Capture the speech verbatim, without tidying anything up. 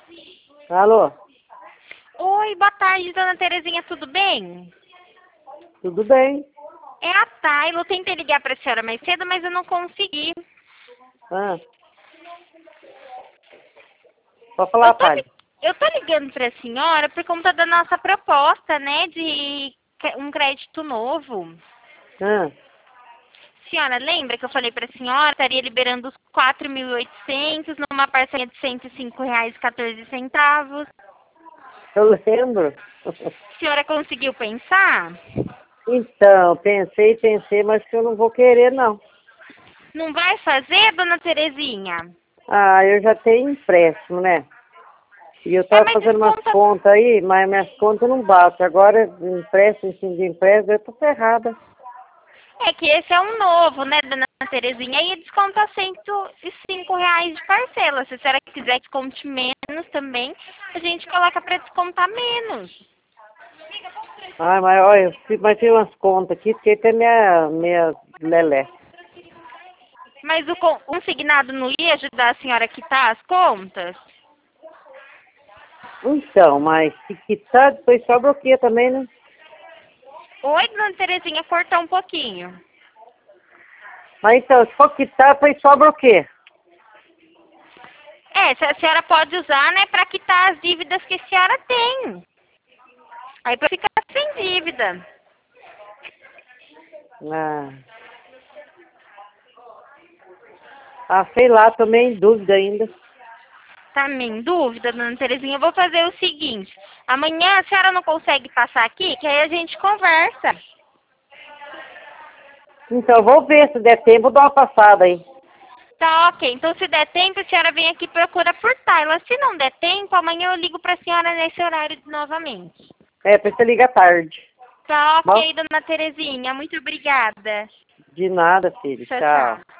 Alô? Oi, boa tarde, dona Terezinha, tudo bem? Tudo bem? É a Tayla, eu tentei ligar para a senhora mais cedo, mas eu não consegui. Ah. Pode Eu falar, tô, pai. li- eu tô ligando para a senhora por conta da nossa proposta, né, de que- um crédito novo. Ah. Senhora, lembra que eu falei para a senhora, estaria liberando os quatro mil e oitocentos numa parcela de cento e cinco reais e quatorze centavos. Eu lembro. A senhora conseguiu pensar? Então, pensei, pensei, mas que eu não vou querer, não. Não vai fazer, dona Terezinha? Ah, eu já tenho empréstimo, né? E eu É, tava mas fazendo umas desconta. contas aí, mas minhas contas não batem. Agora, empréstimo, sim, de empréstimo, eu tô ferrada. É que esse é um novo, né, dona Terezinha? E desconta cento e cinco reais de parcela. Se a senhora quiser que desconte menos também, a gente coloca para descontar menos. Ai, mas olha, eu fiz, mas fiz umas contas aqui, porque tem minha, minha lelé. Mas o con- consignado não ia ajudar a senhora a quitar as contas? Então, mas se quitar, depois sobra o quê também, né? Oi, dona Terezinha, cortou um pouquinho. Mas então, se for quitar, depois sobra o quê? É, se a senhora pode usar, né, para quitar as dívidas que a senhora tem. Aí para ficar sem dívida. Ah. Ah, sei lá, tô meio em dúvida ainda. Tá em dúvida, dona Terezinha? Eu vou fazer o seguinte. Amanhã a senhora não consegue passar aqui, que aí a gente conversa. Então, vou ver, se der tempo, eu dou uma passada aí. Tá, ok. Então, se der tempo, a senhora vem aqui e procura por Tayla. Se não der tempo, amanhã eu ligo pra senhora nesse horário novamente. É, pra você ligar tarde. Tá, Bom, ok, dona Terezinha. Muito obrigada. de nada, filho. Tchau, Tchau. tchau.